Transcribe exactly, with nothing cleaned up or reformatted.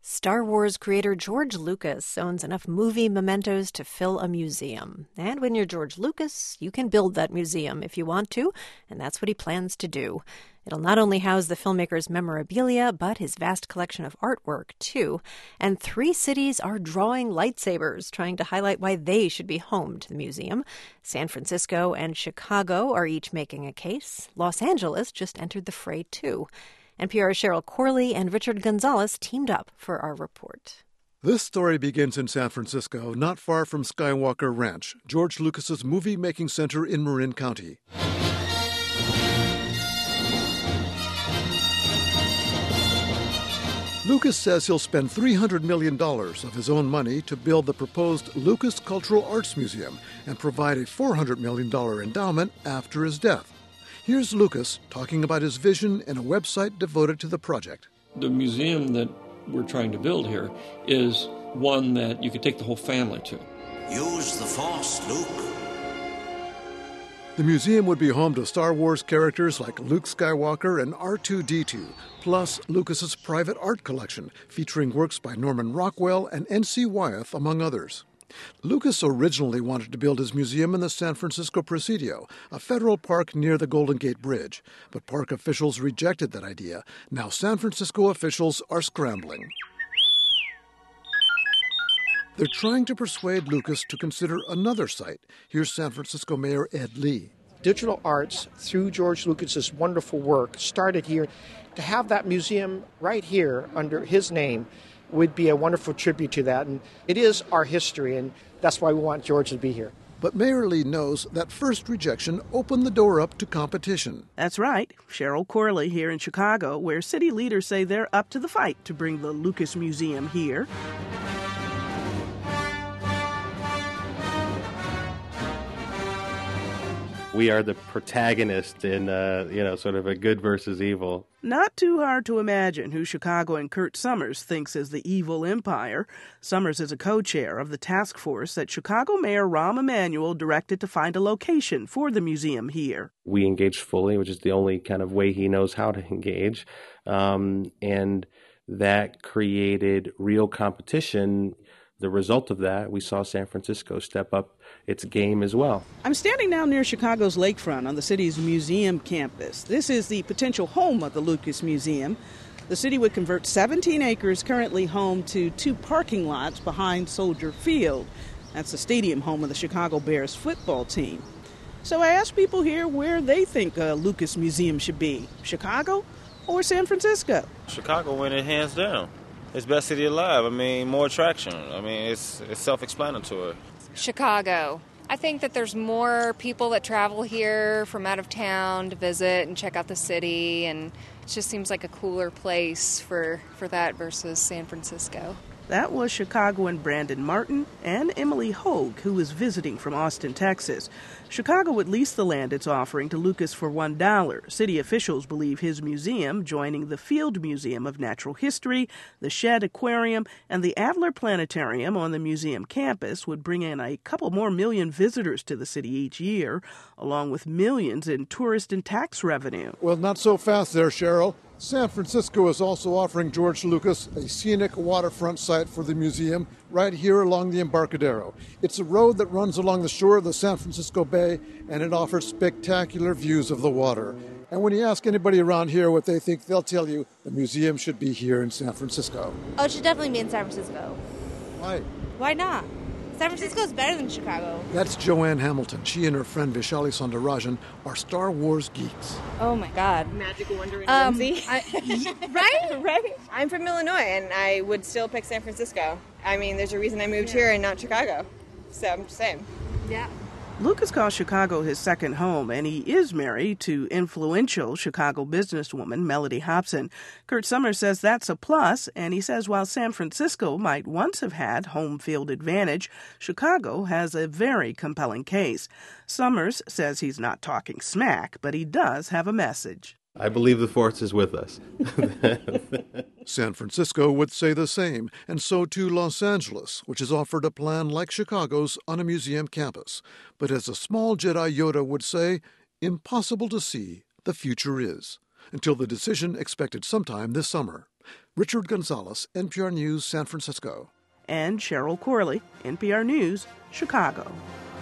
Star Wars creator George Lucas owns enough movie mementos to fill a museum. And when you're George Lucas, you can build that museum if you want to, and that's what he plans to do. It'll not only house the filmmaker's memorabilia, but his vast collection of artwork, too. And three cities are drawing lightsabers, trying to highlight why they should be home to the museum. San Francisco and Chicago are each making a case. Los Angeles just entered the fray, too. N P R's Cheryl Corley and Richard Gonzalez teamed up for our report. This story begins in San Francisco, not far from Skywalker Ranch, George Lucas's movie-making center in Marin County. Lucas says he'll spend three hundred million dollars of his own money to build the proposed Lucas Cultural Arts Museum and provide a four hundred million dollars endowment after his death. Here's Lucas talking about his vision in a website devoted to the project. The museum that we're trying to build here is one that you could take the whole family to. Use the Force, Luke. The museum would be home to Star Wars characters like Luke Skywalker and R two D two, plus Lucas's private art collection featuring works by Norman Rockwell and N C Wyeth, among others. Lucas originally wanted to build his museum in the San Francisco Presidio, a federal park near the Golden Gate Bridge, but park officials rejected that idea. Now San Francisco officials are scrambling. They're trying to persuade Lucas to consider another site. Here's San Francisco Mayor Ed Lee. Digital arts, through George Lucas's wonderful work, started here. To have that museum right here under his name would be a wonderful tribute to that. And it is our history, and that's why we want George to be here. But Mayor Lee knows that first rejection opened the door up to competition. That's right. Cheryl Corley here in Chicago, where city leaders say they're up to the fight to bring the Lucas Museum here. We are the protagonist in, uh, you know, sort of a good versus evil. Not too hard to imagine who Chicagoan Kurt Summers thinks is the evil empire. Summers is a co-chair of the task force that Chicago Mayor Rahm Emanuel directed to find a location for the museum here. We engaged fully, which is the only kind of way he knows how to engage, um, and that created real competition. The result of that, we saw San Francisco step up its game as well. I'm standing now near Chicago's lakefront on the city's museum campus. This is the potential home of the Lucas Museum. The city would convert seventeen acres currently home to two parking lots behind Soldier Field. That's the stadium home of the Chicago Bears football team. So I asked people here where they think a Lucas Museum should be, Chicago or San Francisco? Chicago win it hands down. It's best city alive. I mean, more attraction. I mean, it's it's self-explanatory. Chicago. I think that there's more people that travel here from out of town to visit and check out the city, and it just seems like a cooler place for, for that versus San Francisco. That was Chicagoan Brandon Martin and Emily Hogue, who was visiting from Austin, Texas. Chicago would lease the land it's offering to Lucas for one dollar. City officials believe his museum, joining the Field Museum of Natural History, the Shedd Aquarium, and the Adler Planetarium on the museum campus, would bring in a couple more million visitors to the city each year, along with millions in tourist and tax revenue. Well, not so fast there, Cheryl. San Francisco is also offering George Lucas a scenic waterfront site for the museum right here along the Embarcadero. It's a road that runs along the shore of the San Francisco Bay, and it offers spectacular views of the water. And when you ask anybody around here what they think, they'll tell you the museum should be here in San Francisco. Oh, it should definitely be in San Francisco. Why? Why not? San Francisco is better than Chicago. That's Joanne Hamilton. She and her friend Vishali Sundarajan are Star Wars geeks. Oh my God. Magical Wonder and Um, Whimsy. I, right? Right? I'm from Illinois, and I would still pick San Francisco. I mean, there's a reason I moved yeah. here and not Chicago. So I'm just saying. Yeah. Lucas calls Chicago his second home, and he is married to influential Chicago businesswoman Mellody Hobson. Kurt Summers says that's a plus, and he says while San Francisco might once have had home field advantage, Chicago has a very compelling case. Summers says he's not talking smack, but he does have a message. I believe the Force is with us. San Francisco would say the same, and so too Los Angeles, which has offered a plan like Chicago's on a museum campus. But as a small Jedi Yoda would say, impossible to see, the future is, until the decision expected sometime this summer. Richard Gonzalez, N P R News, San Francisco. And Cheryl Corley, N P R News, Chicago.